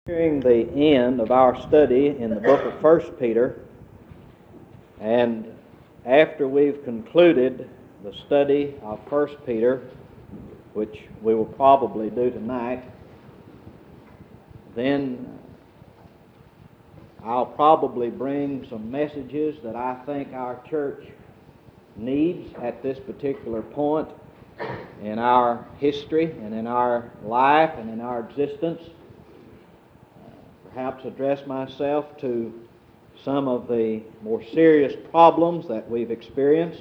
Nearing the end of our study in the book of 1 Peter, and after we've concluded the study of 1 Peter, which we will probably do tonight, then I'll probably bring some messages that I think our church needs at this particular point in our history and in our life and in our existence. Perhaps address myself to some of the more serious problems that we've experienced.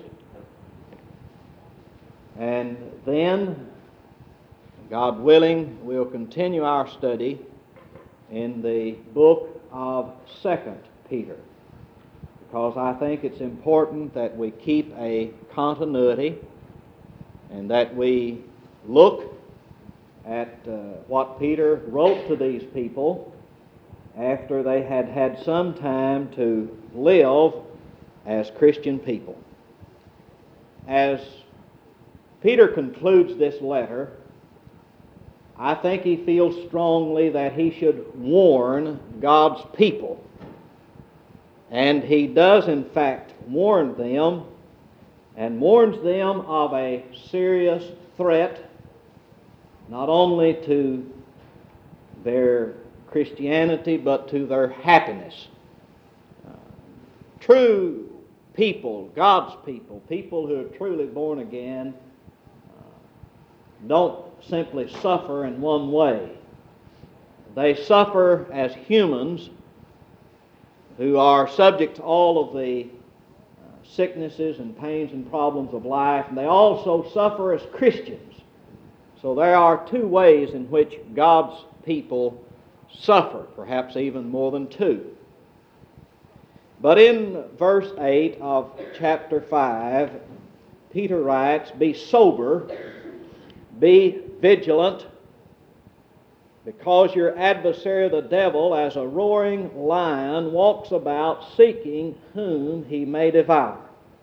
And then, God willing, we'll continue our study in the book of 2 Peter, because I think it's important that we keep a continuity and that we look at what Peter wrote to these people after they had had some time to live as Christian people. As Peter concludes this letter, I think he feels strongly that he should warn God's people. And he does, in fact, warn them, and warns them of a serious threat, not only to their Christianity, but to their happiness. True people, God's people, people who are truly born again, don't simply suffer in one way. They suffer as humans who are subject to all of the sicknesses and pains and problems of life, and they also suffer as Christians. So there are two ways in which God's people suffer, perhaps even more than two. But in verse 8 of chapter 5, Peter writes, "Be sober, be vigilant, because your adversary the devil, as a roaring lion, walks about seeking whom he may devour.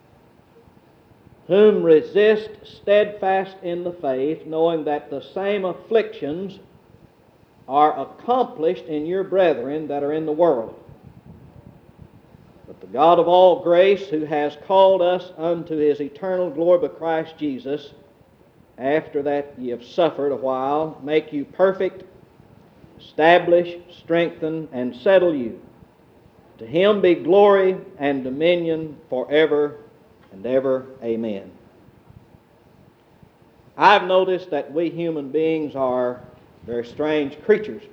Whom resist steadfast in the faith, knowing that the same afflictions are accomplished in your brethren that are in the world. But the God of all grace, who has called us unto his eternal glory by Christ Jesus, after that ye have suffered a while, make you perfect, establish, strengthen, and settle you. To him be glory and dominion forever and ever. Amen." I've noticed that we human beings are very strange creatures.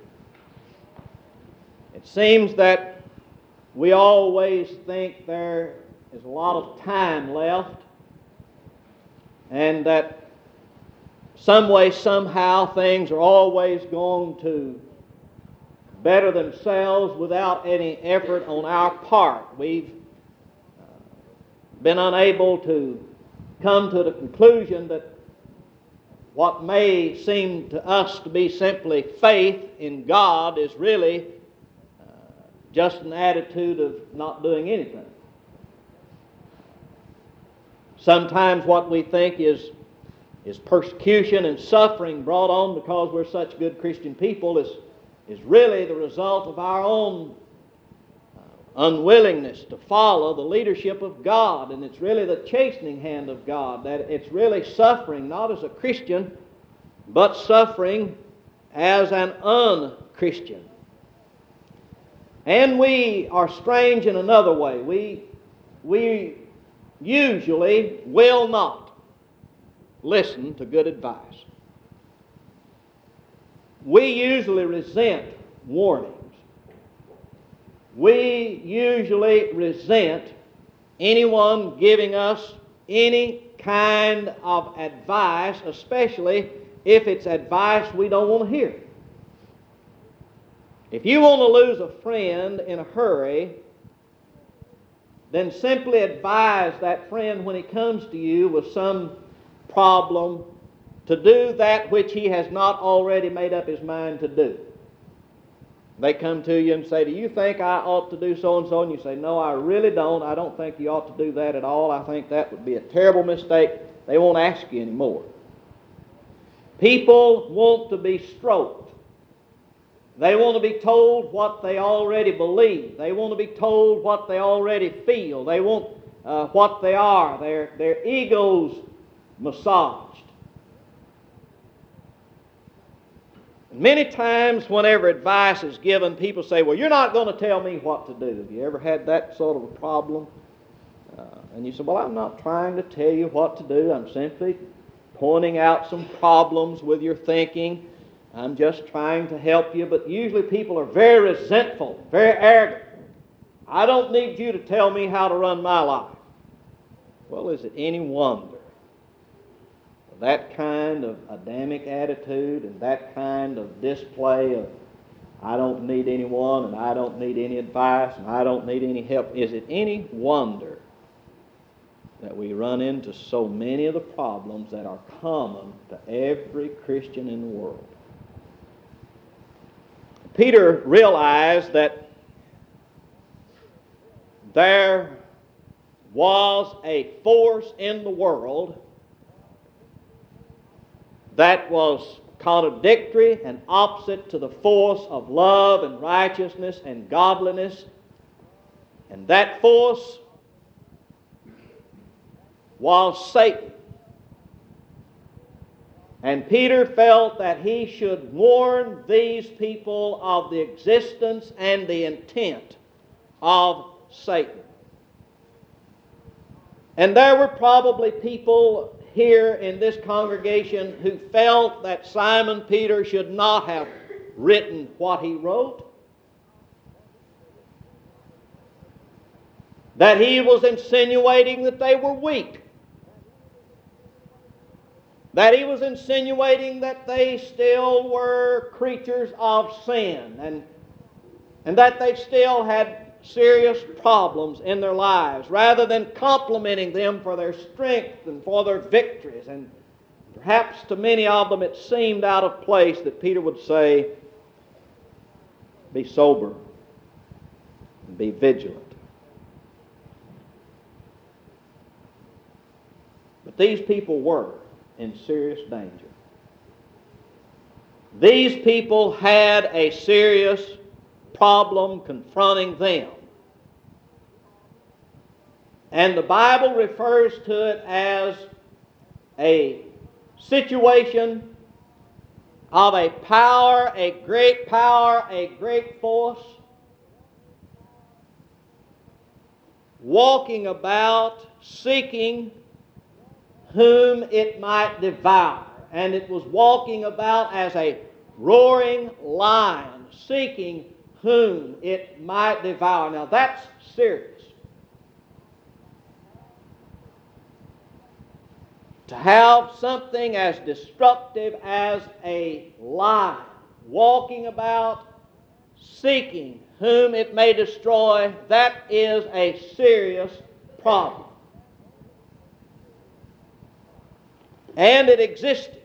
It seems that we always think there is a lot of time left, and that some way, somehow, things are always going to better themselves without any effort on our part. We've been unable to come to the conclusion that what may seem to us to be simply faith in God is really just an attitude of not doing anything. Sometimes what we think is persecution and suffering brought on because we're such good Christian people is really the result of our own unwillingness to follow the leadership of God, and it's really the chastening hand of God, that it's really suffering not as a Christian, but suffering as an un-Christian. And we are strange in another way. We usually will not listen to good advice. We usually resent warnings. We usually resent anyone giving us any kind of advice, especially if it's advice we don't want to hear. If you want to lose a friend in a hurry, then simply advise that friend when he comes to you with some problem to do that which he has not already made up his mind to do. They come to you and say, "Do you think I ought to do so-and-so?" And you say, "No, I really don't. I don't think you ought to do that at all. I think that would be a terrible mistake." They won't ask you anymore. People want to be stroked. They want to be told what they already believe. They want to be told what they already feel. They want what they are, their egos massaged. And many times whenever advice is given, people say, well, you're not going to tell me what to do. Have you ever had that sort of a problem? And you say, well, I'm not trying to tell you what to do. I'm simply pointing out some problems with your thinking. I'm just trying to help you. But usually people are very resentful, very arrogant. I don't need you to tell me how to run my life. Well, is it any wonder that kind of Adamic attitude and that kind of display of I don't need anyone and I don't need any advice and I don't need any help, is it any wonder that we run into so many of the problems that are common to every Christian in the world? Peter realized that there was a force in the world that was contradictory and opposite to the force of love and righteousness and godliness. And that force was Satan. And Peter felt that he should warn these people of the existence and the intent of Satan. And there were probably people here in this congregation who felt that Simon Peter should not have written what he wrote. That he was insinuating that they were weak. That he was insinuating that they still were creatures of sin and that they still had serious problems in their lives, rather than complimenting them for their strength and for their victories. And perhaps to many of them it seemed out of place that Peter would say, be sober and be vigilant. But these people were in serious danger. These people had a serious problem confronting them. And the Bible refers to it as a situation of a power, a great force, walking about seeking whom it might devour. And it was walking about as a roaring lion, seeking whom it might devour. Now that's serious. To have something as destructive as a lion walking about seeking whom it may destroy, that is a serious problem. And it existed.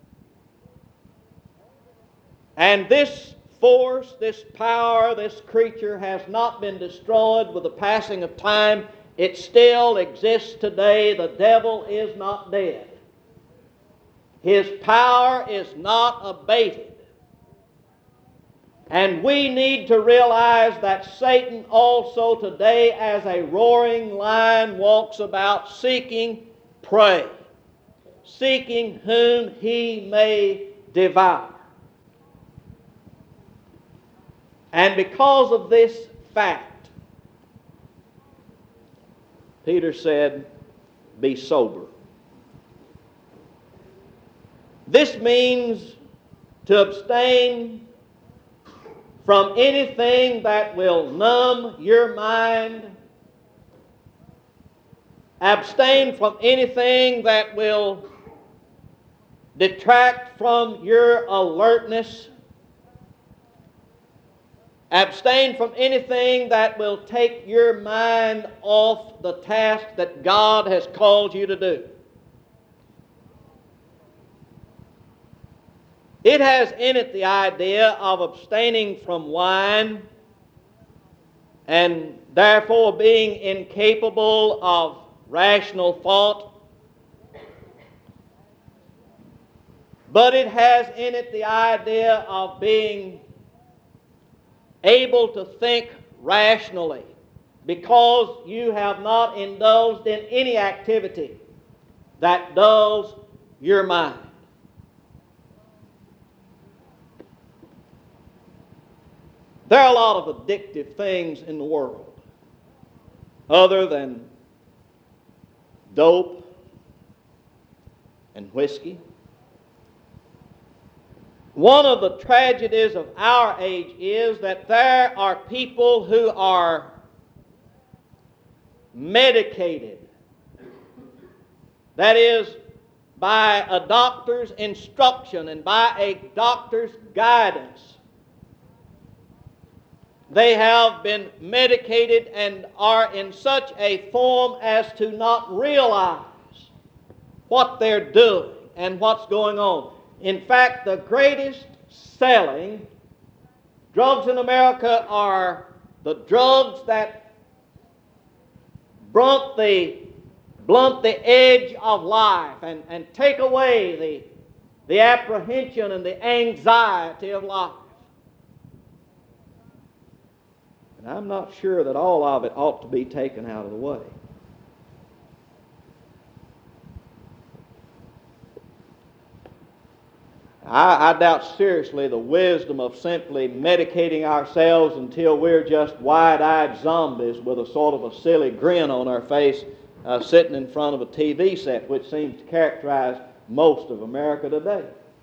And this force, this power, this creature has not been destroyed with the passing of time. It still exists today. The devil is not dead. His power is not abated. And we need to realize that Satan also today, as a roaring lion, walks about seeking prey, seeking whom he may devour. And because of this fact, Peter said, be sober. This means to abstain from anything that will numb your mind. Abstain from anything that will detract from your alertness. Abstain from anything that will take your mind off the task that God has called you to do. It has in it the idea of abstaining from wine and therefore being incapable of rational thought. But it has in it the idea of being able to think rationally because you have not indulged in any activity that dulls your mind. There are a lot of addictive things in the world other than dope and whiskey. One of the tragedies of our age is that there are people who are medicated. That is, by a doctor's instruction and by a doctor's guidance. They have been medicated and are in such a form as to not realize what they're doing and what's going on. In fact, the greatest selling drugs in America are the drugs that blunt the edge of life and take away the apprehension and the anxiety of life. And I'm not sure that all of it ought to be taken out of the way. I doubt seriously the wisdom of simply medicating ourselves until we're just wide-eyed zombies with a sort of a silly grin on our face sitting in front of a TV set, which seems to characterize most of America today.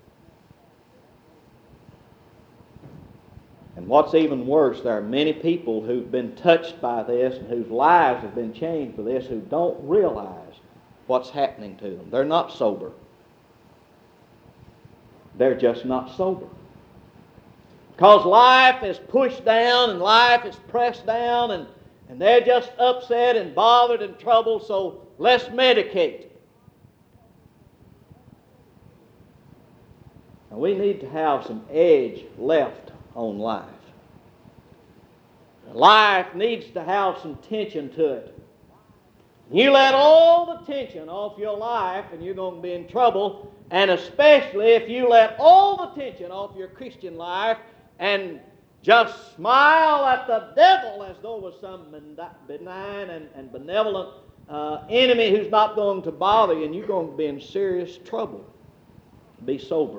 And what's even worse, there are many people who've been touched by this and whose lives have been changed by this who don't realize what's happening to them. They're not sober. They're just not sober. Because life is pushed down and life is pressed down and they're just upset and bothered and troubled, so let's medicate. Now, we need to have some edge left on life. Life needs to have some tension to it. You let all the tension off your life and you're going to be in trouble, and especially if you let all the tension off your Christian life and just smile at the devil as though it was some benign and benevolent enemy who's not going to bother you, and you're going to be in serious trouble. Be sober.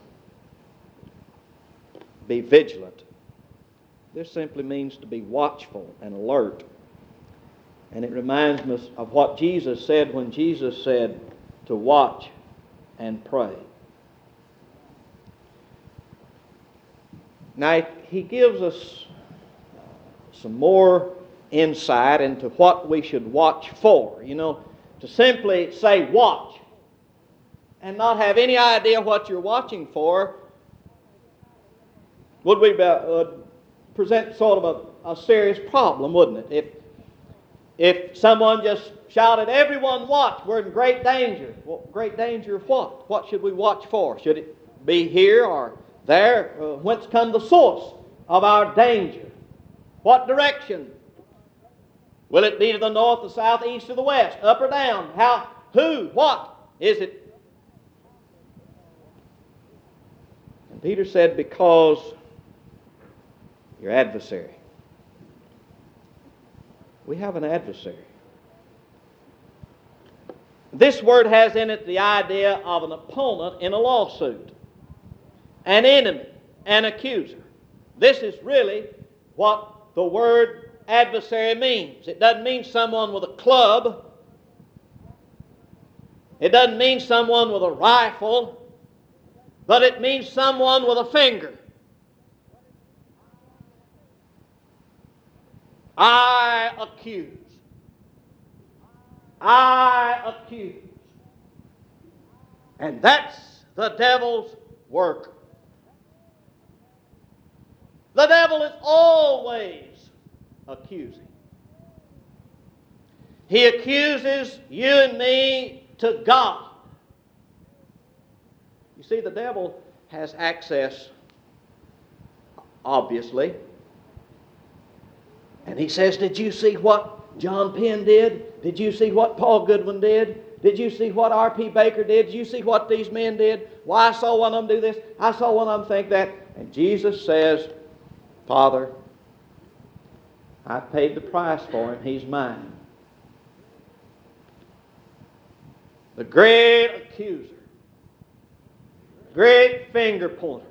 Be vigilant. This simply means to be watchful and alert. And it reminds me of what Jesus said when Jesus said to watch and pray. Now, he gives us some more insight into what we should watch for. You know, to simply say watch and not have any idea what you're watching for would present sort of a serious problem, wouldn't it? If someone just shouted, "Everyone watch, we're in great danger." Well, great danger of what? What should we watch for? Should it be here or there? Whence come the source of our danger? What direction? Will it be to the north, the south, east, or the west? Up or down? How? Who? What? Is it? And Peter said, because your adversary. We have an adversary. This word has in it the idea of an opponent in a lawsuit, an enemy, an accuser. This is really what the word adversary means. It doesn't mean someone with a club. It doesn't mean someone with a rifle, but it means someone with a finger. I accuse. I accuse. And that's the devil's work. The devil is always accusing. He accuses you and me to God. You see, the devil has access, obviously. And he says, did you see what John Penn did? Did you see what Paul Goodwin did? Did you see what R.P. Baker did? Did you see what these men did? Well, I saw one of them do this. I saw one of them think that. And Jesus says, Father, I paid the price for him. He's mine. The great accuser. Great finger pointer.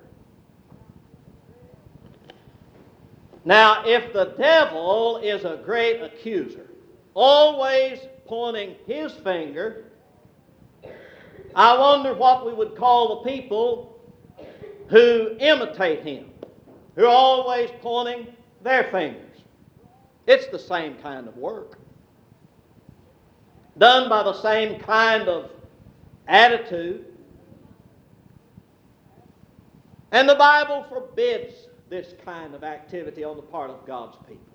Now, if the devil is a great accuser, always pointing his finger, I wonder what we would call the people who imitate him, who are always pointing their fingers. It's the same kind of work, done by the same kind of attitude. And the Bible forbids this kind of activity on the part of God's people.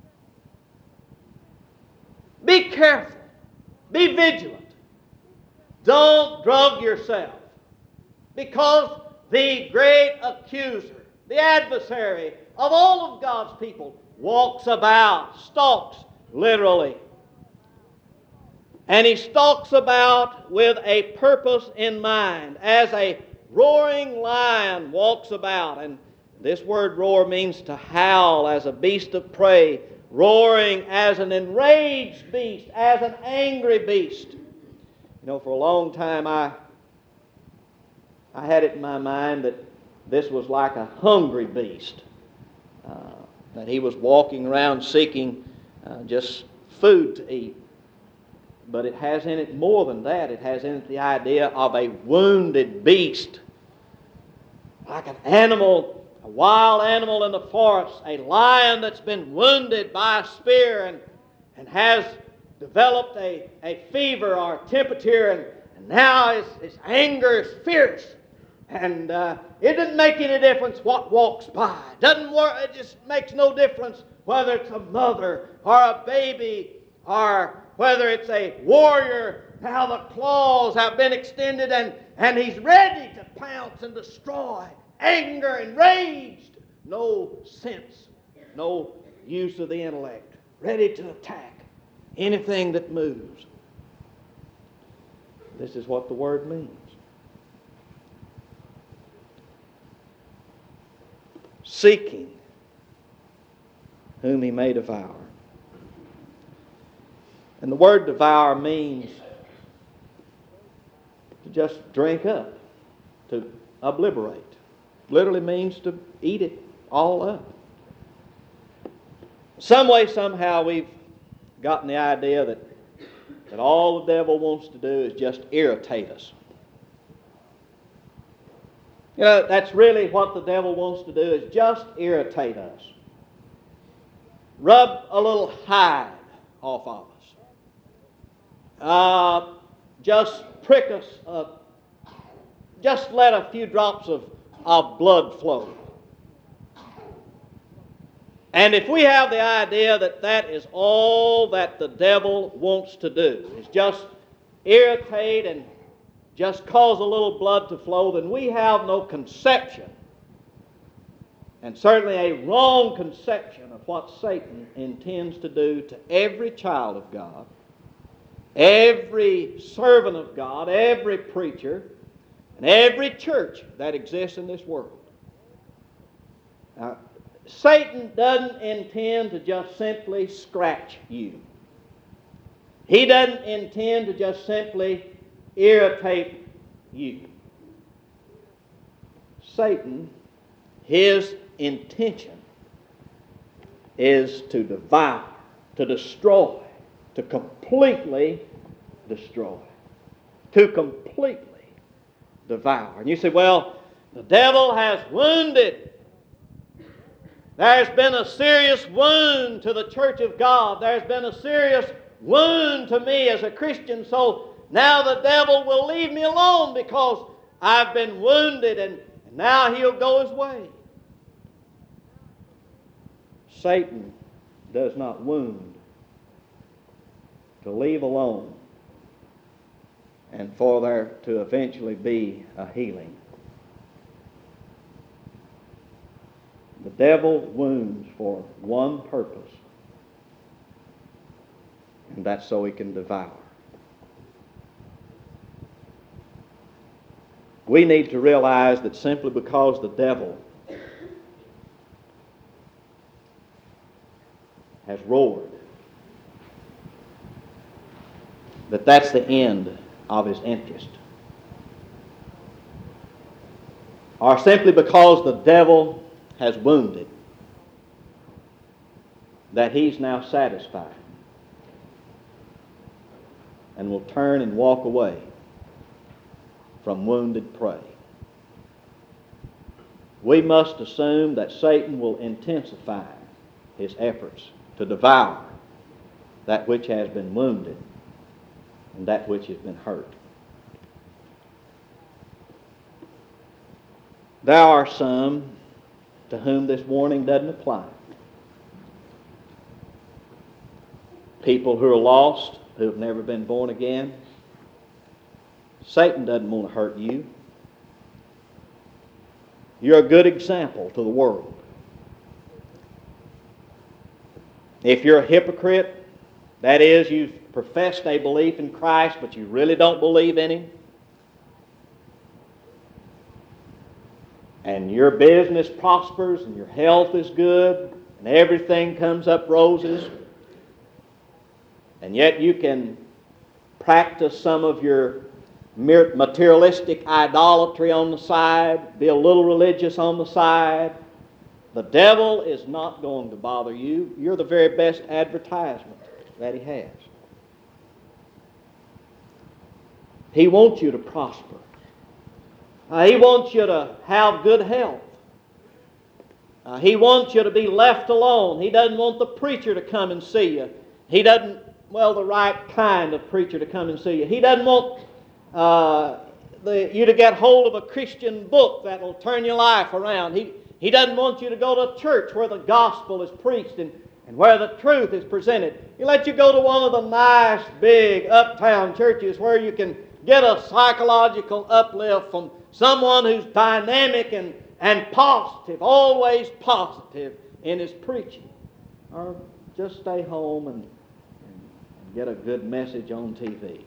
Be careful. Be vigilant. Don't drug yourself, because the great accuser, the adversary of all of God's people, walks about, stalks, literally. And he stalks about with a purpose in mind, as a roaring lion walks about. And this word roar means to howl, as a beast of prey, roaring as an enraged beast, as an angry beast. You know, for a long time I had it in my mind that this was like a hungry beast, that he was walking around seeking just food to eat. But it has in it more than that. It has in it the idea of a wounded beast, like an animal, a wild animal in the forest, a lion that's been wounded by a spear and has developed a fever or temperature, and now his anger is fierce. And it doesn't make any difference what walks by. It just makes no difference whether it's a mother or a baby, or whether it's a warrior. Now the claws have been extended, and he's ready to pounce and destroy. Anger, enraged, no sense, no use of the intellect, ready to attack anything that moves. This is what the word means. Seeking whom he may devour. And the word devour means to just drink up, to obliterate. Literally means to eat it all up. Some way, somehow, we've gotten the idea that all the devil wants to do is just irritate us. You know, that's really what the devil wants to do, is just irritate us. Rub a little hide off of us. Just prick us. Just let a few drops of blood flow. And if we have the idea that that is all that the devil wants to do, is just irritate and just cause a little blood to flow, then we have no conception, and certainly a wrong conception, of what Satan intends to do to every child of God, every servant of God, every preacher, and every church that exists in this world. Now, Satan doesn't intend to just simply scratch you. He doesn't intend to just simply irritate you. Satan, his intention is to devour, to destroy, to completely destroy, to completely devour. And you say, well, the devil has wounded. There's been a serious wound to the church of God. There's been a serious wound to me as a Christian, so now the devil will leave me alone because I've been wounded, and now he'll go his way. Satan does not wound to leave alone and for there to eventually be a healing. The devil wounds for one purpose, and that's so he can devour. We need to realize that simply because the devil has roared, that's the end of his interest. Or simply because the devil has wounded, that he's now satisfied and will turn and walk away from wounded prey. We must assume that Satan will intensify his efforts to devour that which has been wounded and that which has been hurt. There are some to whom this warning doesn't apply. People who are lost, who have never been born again. Satan doesn't want to hurt you. You're a good example to the world. If you're a hypocrite, that is, you've professed a belief in Christ, but you really don't believe in Him, and your business prospers and your health is good and everything comes up roses, and yet you can practice some of your materialistic idolatry on the side, be a little religious on the side, the devil is not going to bother you. You're the very best advertisement that he has. He wants you to prosper. He wants you to have good health. He wants you to be left alone. He doesn't want the preacher to come and see you. He doesn't, the right kind of preacher to come and see you. He doesn't want you to get hold of a Christian book that will turn your life around. He doesn't want you to go to a church where the gospel is preached and where the truth is presented. He lets you go to one of the nice, big, uptown churches where you can get a psychological uplift from someone who's dynamic and positive, always positive in his preaching. Or just stay home and get a good message on TV.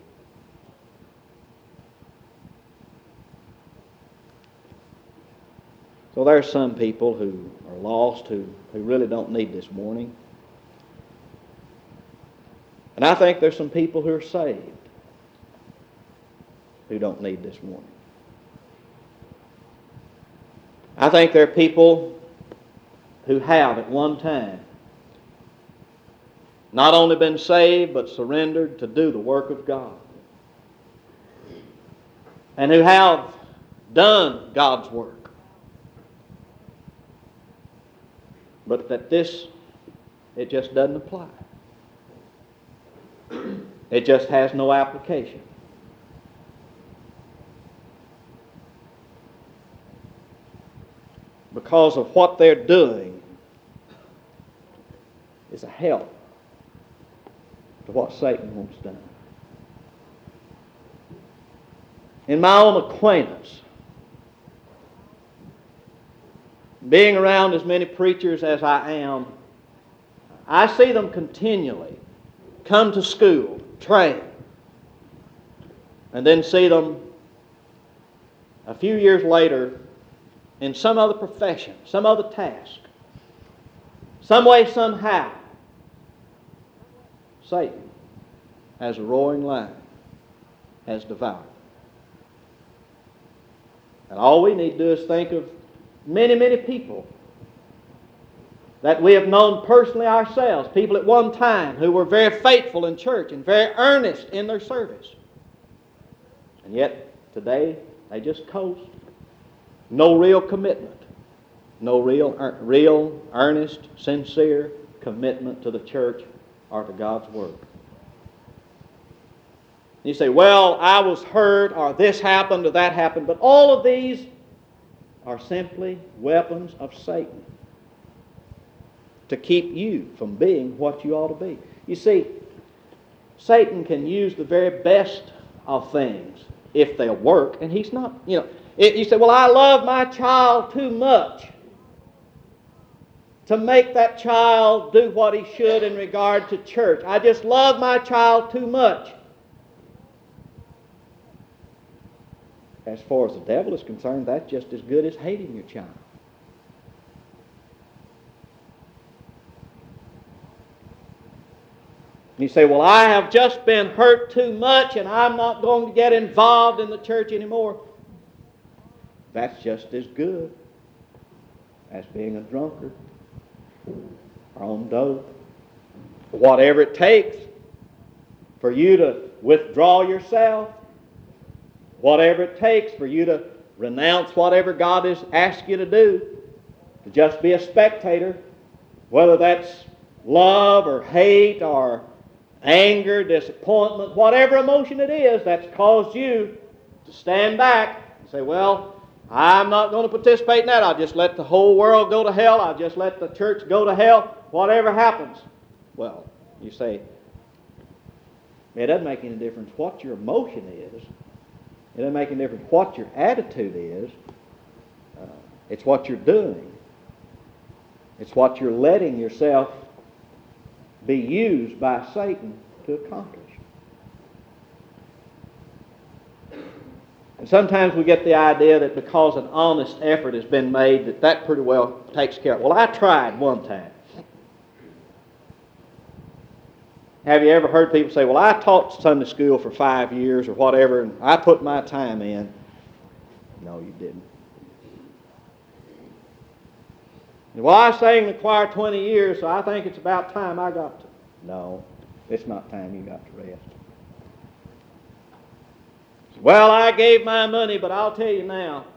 So there's some people who are lost who really don't need this warning. And I think there's some people who are saved who don't need this warning. I think there are people who have at one time not only been saved but surrendered to do the work of God, and who have done God's work. But that it just doesn't apply. It just has no application. Because of what they're doing is a help to what Satan wants done. In my own acquaintance, being around as many preachers as I am, I see them continually come to school, train, and then see them a few years later in some other profession, some other task. Some way, somehow, Satan, as a roaring lion, has devoured them. And all we need to do is think of many, many people that we have known personally ourselves, people at one time who were very faithful in church and very earnest in their service. And yet, today, they just coast. No real commitment. No real, earnest, sincere commitment to the church or to God's Word. You say, well, I was hurt, or this happened, or that happened. But all of these are simply weapons of Satan to keep you from being what you ought to be. You see, Satan can use the very best of things if they'll work, and he's not, you say, well, I love my child too much to make that child do what he should in regard to church. I just love my child too much. As far as the devil is concerned, that's just as good as hating your child. You say, well, I have just been hurt too much and I'm not going to get involved in the church anymore. That's just as good as being a drunkard or on dope. Whatever it takes for you to withdraw yourself, whatever it takes for you to renounce whatever God has asked you to do, to just be a spectator, whether that's love or hate or anger, disappointment, whatever emotion it is that's caused you to stand back and say, well, I'm not going to participate in that. I'll just let the whole world go to hell. I'll just let the church go to hell. Whatever happens. Well, you say, it doesn't make any difference what your emotion is. It doesn't make any difference what your attitude is. It's what you're doing. It's what you're letting yourself be used by Satan to accomplish. And sometimes we get the idea that because an honest effort has been made, that pretty well takes care of it. Well, I tried one time. Have you ever heard people say, well, I taught Sunday school for 5 years or whatever, and I put my time in? No, you didn't. Well, I sang in the choir 20 years, so I think it's about time I got to. No, it's not time you got to rest. Well, I gave my money, but I'll tell you now.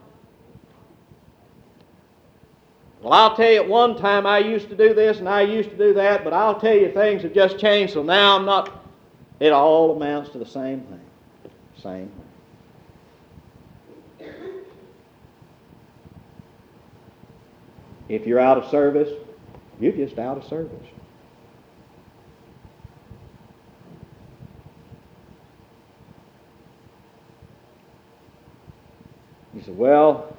Well, I'll tell you at one time I used to do this and I used to do that, but I'll tell you things have just changed, so now I'm not. It all amounts to the same thing. Same thing. If you're out of service, you're just out of service. You say, well,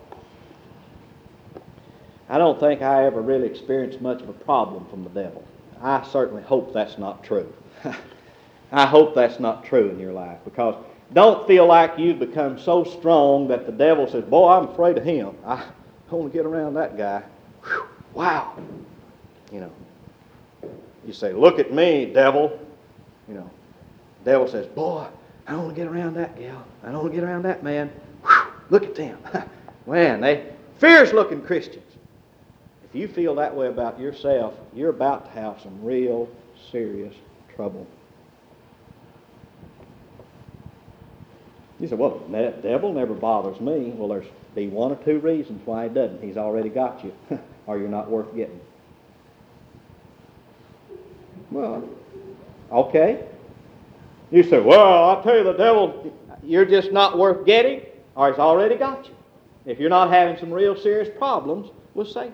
I don't think I ever really experienced much of a problem from the devil. I certainly hope that's not true. I hope that's not true in your life, because don't feel like you've become so strong that the devil says, boy, I'm afraid of him. I want to get around that guy. Whew, wow. You know, you say, look at me, devil. You know, the devil says, boy, I don't want to get around that gal. I don't want to get around that man. Whew, look at them. Man, they fierce-looking Christians. If you feel that way about yourself, you're about to have some real serious trouble. You say, well, that devil never bothers me. Well, there's be one or two reasons why he doesn't. He's already got you, or you're not worth getting. Well, okay. You say, well, I'll tell you, the devil, you're just not worth getting, or he's already got you. If you're not having some real serious problems with Satan.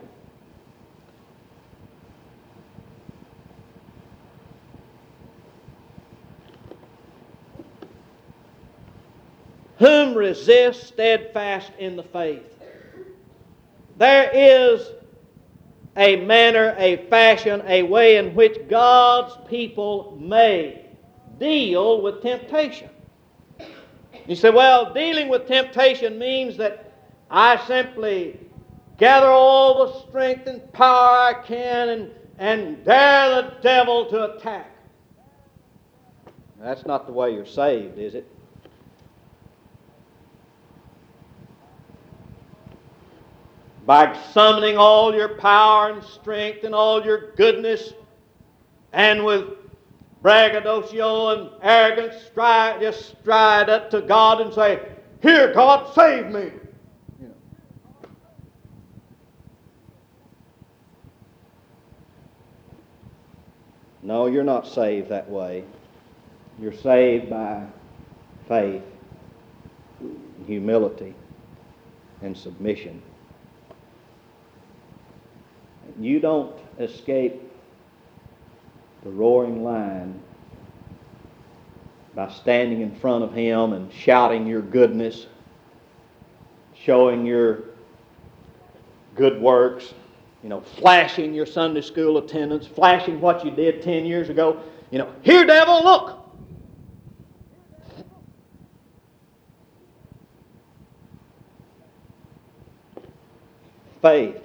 Whom resist steadfast in the faith. There is a manner, a fashion, a way in which God's people may deal with temptation. You say, well, dealing with temptation means that I simply gather all the strength and power I can and dare the devil to attack. That's not the way you're saved, is it? By summoning all your power and strength and all your goodness, and with braggadocio and arrogance, just stride up to God and say, here, God, save me. You know. No, you're not saved that way. You're saved by faith, humility, and submission. You don't escape the roaring lion by standing in front of him and shouting your goodness, showing your good works, flashing your Sunday school attendance, flashing what you did 10 years ago. Here, devil, look. Faith,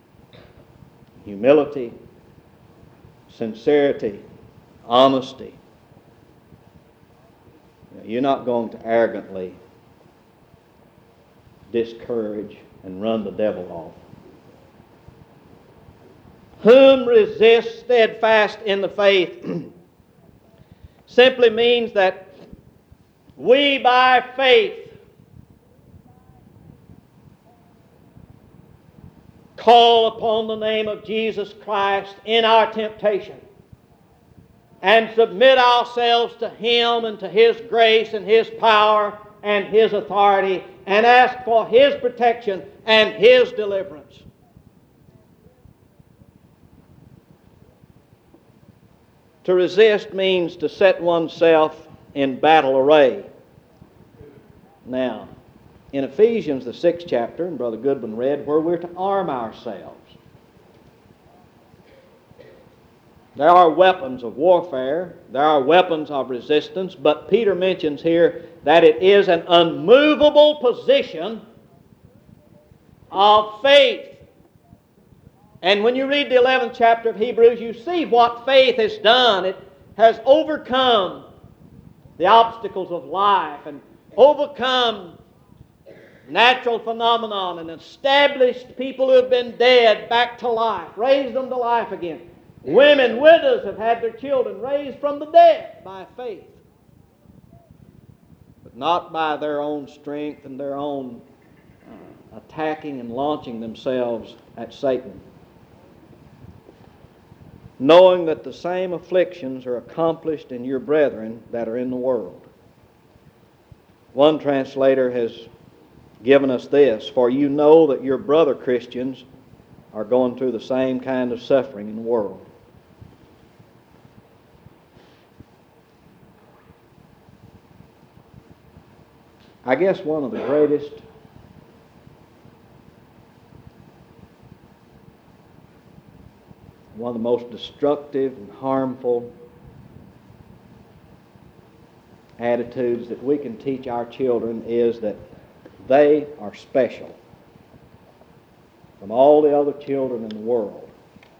humility, sincerity, honesty, You're not going to arrogantly discourage and run the devil off. Whom resist steadfast in the faith simply means that we by faith call upon the name of Jesus Christ in our temptation and submit ourselves to Him and to His grace and His power and His authority and ask for His protection and His deliverance. To resist means to set oneself in battle array. Now, in Ephesians, the 6th chapter, and Brother Goodwin read, where we're to arm ourselves. There are weapons of warfare, there are weapons of resistance, but Peter mentions here that it is an unmovable position of faith. And when you read the 11th chapter of Hebrews, you see what faith has done. It has overcome the obstacles of life and overcome natural phenomenon and established people who have been dead back to life, raised them to life again. Women, widows, have had their children raised from the dead by faith, but not by their own strength and their own attacking and launching themselves at Satan. Knowing that the same afflictions are accomplished in your brethren that are in the world. One translator has given us this, for you know that your brother Christians are going through the same kind of suffering in the world. I guess one of the greatest one of the most destructive and harmful attitudes that we can teach our children is that they are special from all the other children in the world.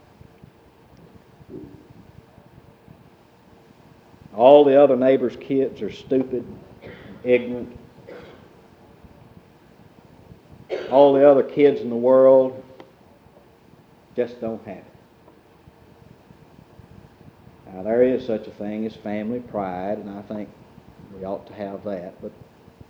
All the other neighbors' kids are stupid, ignorant. All the other kids in the world just don't have it. Now, there is such a thing as family pride, and I think we ought to have that. But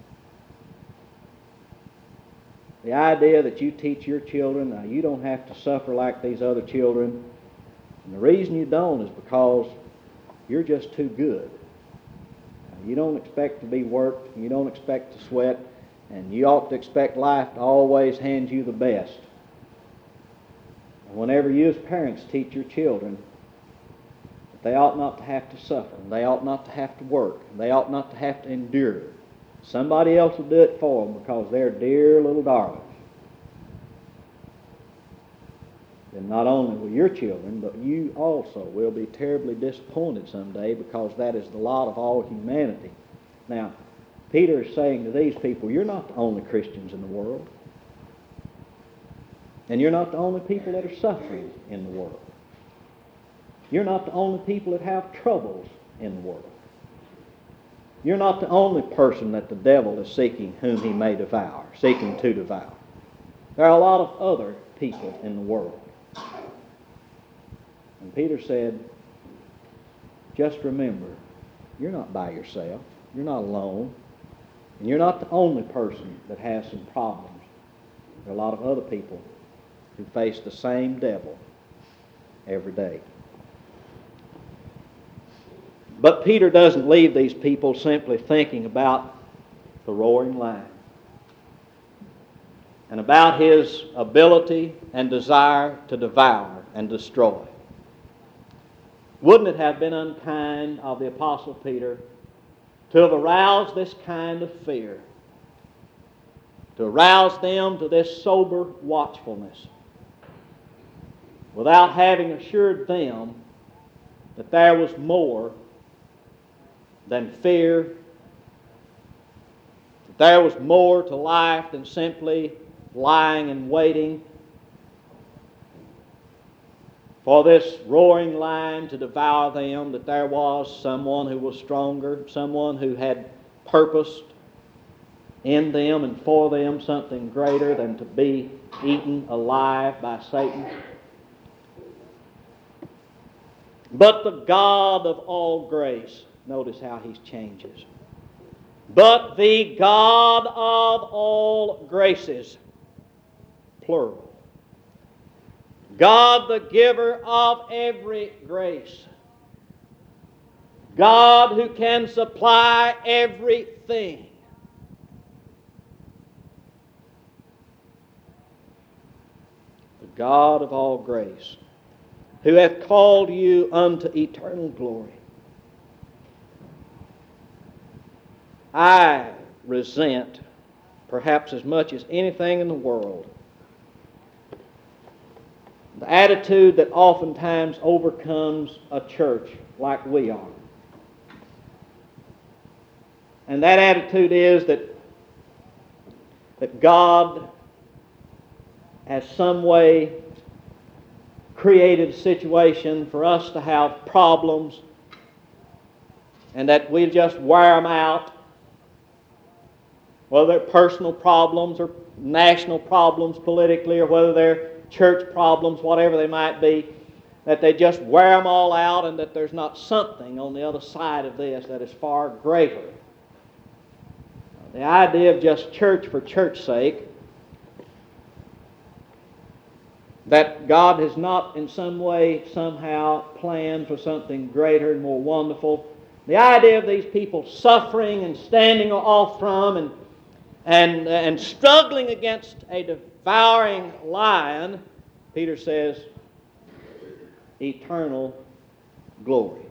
the idea that you teach your children, now you don't have to suffer like these other children, and the reason you don't is because you're just too good. Now, you don't expect to be worked, you don't expect to sweat, and you ought to expect life to always hand you the best. And whenever you as parents teach your children, they ought not to have to suffer. They ought not to have to work. They ought not to have to endure. Somebody else will do it for them because they're dear little darlings. Then not only will your children, but you also will be terribly disappointed someday because that is the lot of all humanity. Now, Peter is saying to these people, you're not the only Christians in the world. And you're not the only people that are suffering in the world. You're not the only people that have troubles in the world. You're not the only person that the devil is seeking whom he may devour, seeking to devour. There are a lot of other people in the world. And Peter said, just remember, you're not by yourself. You're not alone. And you're not the only person that has some problems. There are a lot of other people who face the same devil every day. But Peter doesn't leave these people simply thinking about the roaring lion and about his ability and desire to devour and destroy. Wouldn't it have been unkind of the Apostle Peter to have aroused this kind of fear, to arouse them to this sober watchfulness, without having assured them that there was more than fear, that there was more to life than simply lying and waiting for this roaring lion to devour them, that there was someone who was stronger, someone who had purposed in them and for them something greater than to be eaten alive by Satan. But the God of all grace, notice how he changes. But the God of all graces, plural. God the giver of every grace. God who can supply everything. The God of all grace, who hath called you unto eternal glory. I resent, perhaps as much as anything in the world, the attitude that oftentimes overcomes a church like we are. And that attitude is that God has some way created a situation for us to have problems and that we just wear them out, whether they're personal problems or national problems politically, or whether they're church problems, whatever they might be, that they just wear them all out, and that there's not something on the other side of this that is far greater. The idea of just church for church's sake, that God has not in some way, somehow planned for something greater and more wonderful. The idea of these people suffering and standing off from and struggling against a devouring lion, Peter says, eternal glory.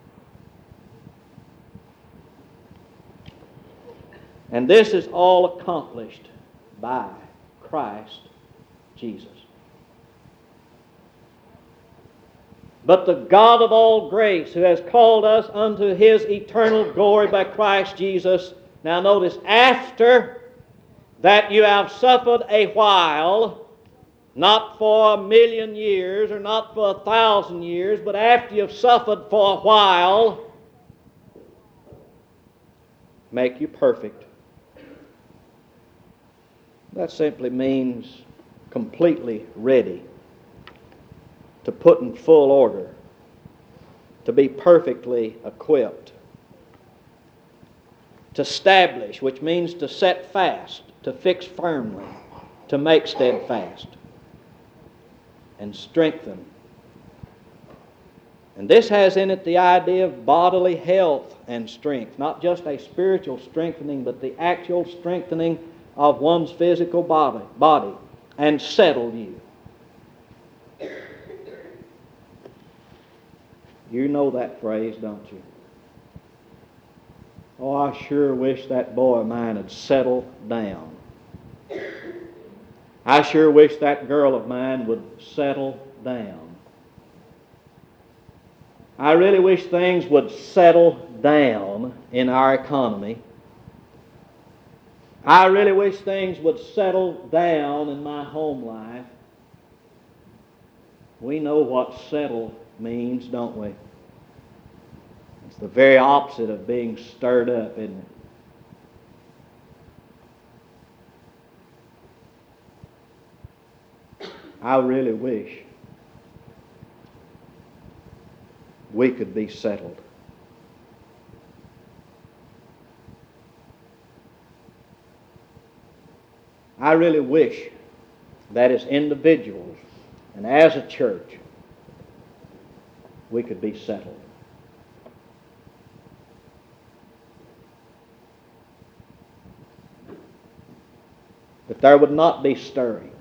And this is all accomplished by Christ Jesus. But the God of all grace, who has called us unto His eternal glory by Christ Jesus. Now notice, after that you have suffered a while, not for 1,000,000 years or not for 1,000 years, but after you've suffered for a while, make you perfect. That simply means completely ready, to put in full order, to be perfectly equipped, to establish, which means to set fast, to fix firmly, to make steadfast, and strengthen. And this has in it the idea of bodily health and strength, not just a spiritual strengthening, but the actual strengthening of one's physical body, and settle you. You know that phrase, don't you? Oh, I sure wish that boy of mine had settled down. I sure wish that girl of mine would settle down. I really wish things would settle down in our economy. I really wish things would settle down in my home life. We know what settle means, don't we? It's the very opposite of being stirred up, isn't it? I really wish we could be settled. I really wish that as individuals and as a church, we could be settled. That there would not be stirring,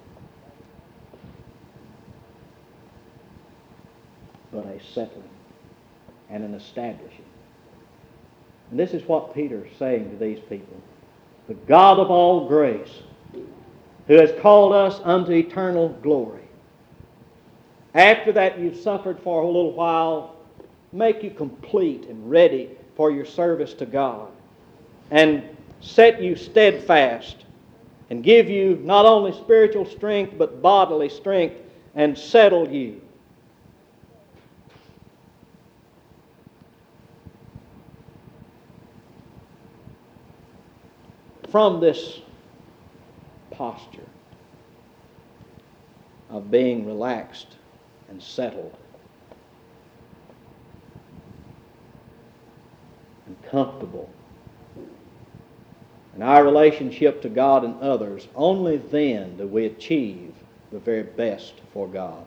but a settling and an establishing. And this is what Peter's saying to these people. The God of all grace, who has called us unto eternal glory. After that you've suffered for a little while, make you complete and ready for your service to God, and set you steadfast, and give you not only spiritual strength but bodily strength, and settle you. from this posture of being relaxed and settled and comfortable in our relationship to God and others, only then do we achieve the very best for God.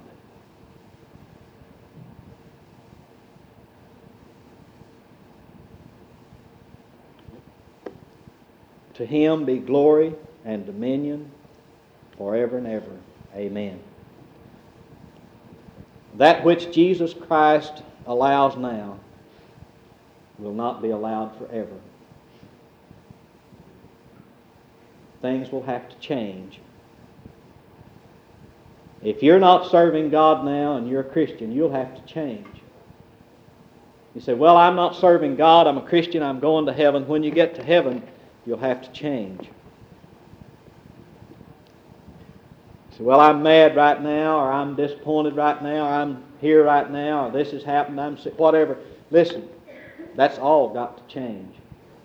To Him be glory and dominion forever and ever. Amen. That which Jesus Christ allows now will not be allowed forever. Things will have to change. If you're not serving God now and you're a Christian, you'll have to change. You say, well, I'm not serving God, I'm a Christian, I'm going to heaven. When you get to heaven, you'll have to change. You say, well, I'm mad right now, or I'm disappointed right now, or I'm here right now, or this has happened, I'm sick, whatever. Listen, that's all got to change.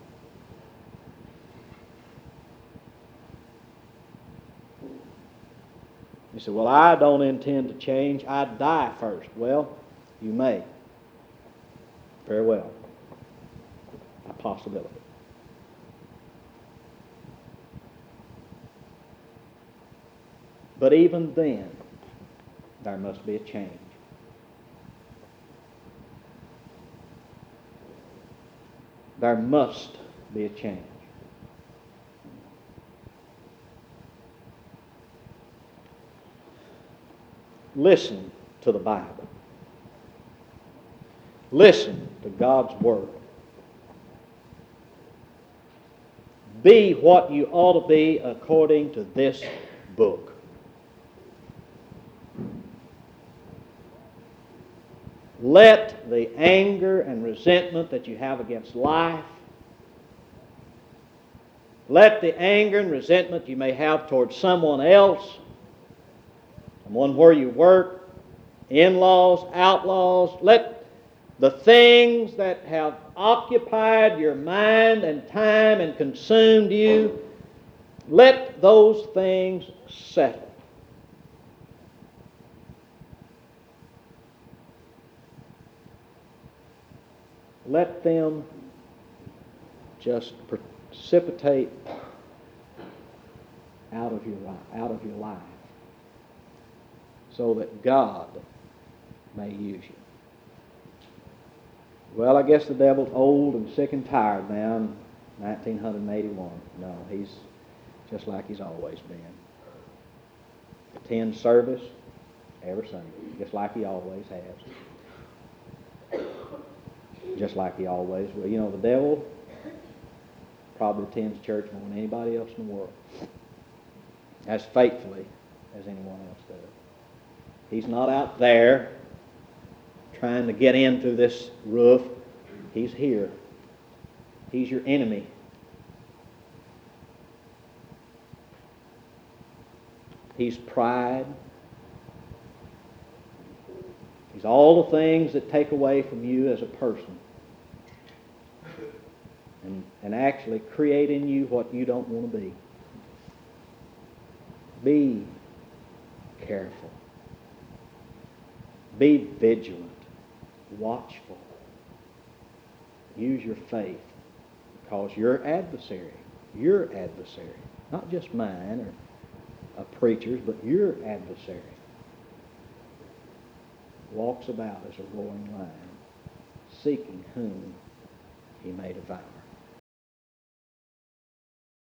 You say, well, I don't intend to change. I'd die first. Well, you may. Very well. A possibility. But even then, there must be a change. There must be a change. Listen to the Bible. Listen to God's Word. Be what you ought to be according to this book. Let the anger and resentment that you have against life, let the anger and resentment you may have towards someone else, someone where you work, in-laws, outlaws, let the things that have occupied your mind and time and consumed you, let those things settle. Let them just precipitate out of your life so that God may use you. Well, I guess the devil's old and sick and tired now in 1981. No, he's just like he's always been. Attend service every Sunday, just like he always has. Just like he always will. You know, the devil probably attends church more than anybody else in the world, as faithfully as anyone else does. He's not out there trying to get in through this roof. He's here. He's your enemy. He's pride. He's all the things that take away from you as a person and actually create in you what you don't want to be. Be careful. Be vigilant. Watchful. Use your faith, because your adversary, not just mine or a preacher's, but your adversary walks about as a roaring lion, seeking whom he may devour.